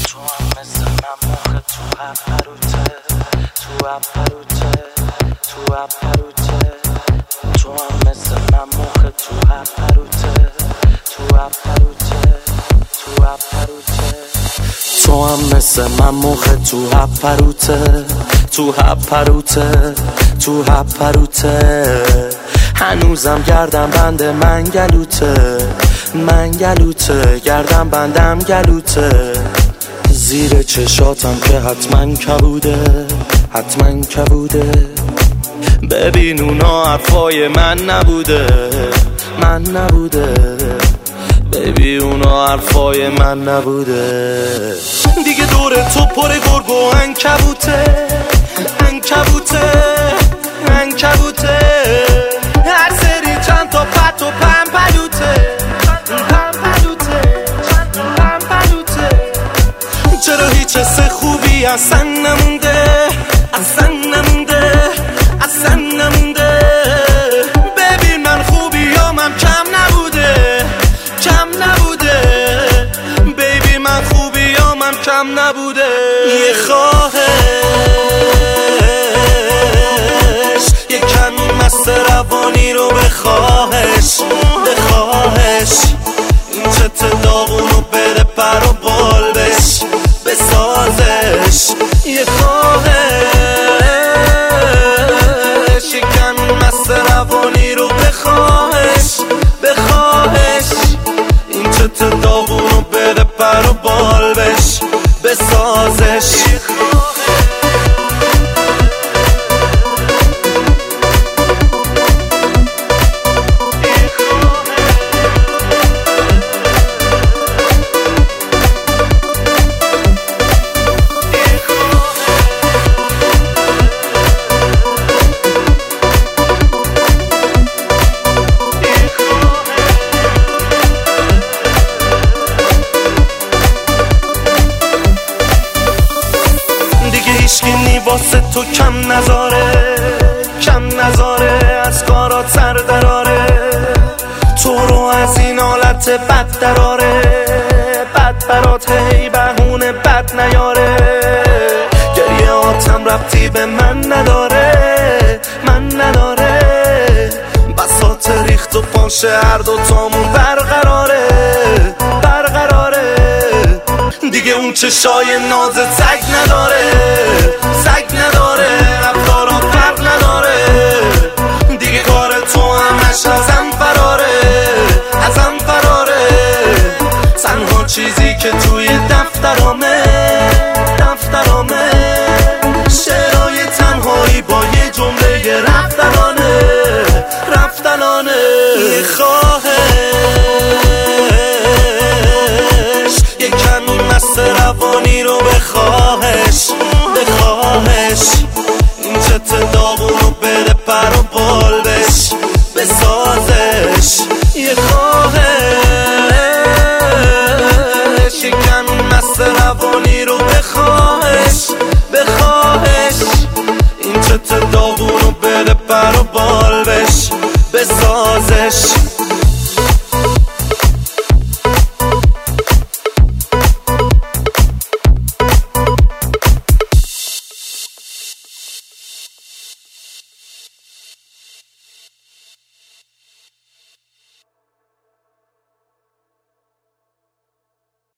تو هم مثل من موقع تو اپروته، تو اپروته، تو اپروته. تو هم مثل من موقع تو اپروته، تو اپروته، تو اپروته. تو هم مثل من موقع تو اپروته، تو اپروته، تو اپروته. هنوزم گردم بند من گلوته، من گلوته، گردم بندم گلوته. زیر چشاتم که حتما کبوده، حتما کبوده. ببین اونا حرفای من نبوده، من نبوده. ببی اونا حرفای من نبوده. دیگه دور تو پر گرگ و عنکبوته، عنکبوته، عنکبوته. هر سری چند تا پت و پمپلوته، پمپلوته، پمپلوته. چرا هیچ حس خوبی اصلا نمونده، اصلا نمونده، اصلا نمونده. ببین من خوبیامم کم نبوده، کم نبوده. بیبی من خوبیامم کم نبوده. یه خواهش، یه کمی مست روانی رو بخواهش، بخواهش. این چت داغونو بده پر و بال بش، بسازش. یه خواهش، یه کمی مست روانی رو بخواهش، بخواهش. این چت داغونو بده پر و بال بش، بسازش. هیچکی واسه تو کم نذاره، کم نذاره. از کارات سر دراره، تو رو از این حالت بد دراره. بد برات هی بهونه بد نیاره. گریه آتم ربطی به من نداره، من نداره. بساط ریخت و پاشه هر دوتامون برقراره، برقراره. دیگه اون چشای نازت سگ نداره، سگ نداره. رفتارا فرق نداره. دیگه کار تو همش ازم فراره، ازم فراره. تنها چیزی که توی دفترامه، دفترامه. شعرهای تنهایی با یه جمله رفتنانه، رفتنانه. یه خواهش، یه کمی مست روانی رو بخواهش، بخواهش. این چت داغونو بده پر و بال بش، بسازش. یه خواهش، یه کمی مست روانی رو بخواهش، بخواهش. این چت داغونو بده پر و بال بش، بسازش.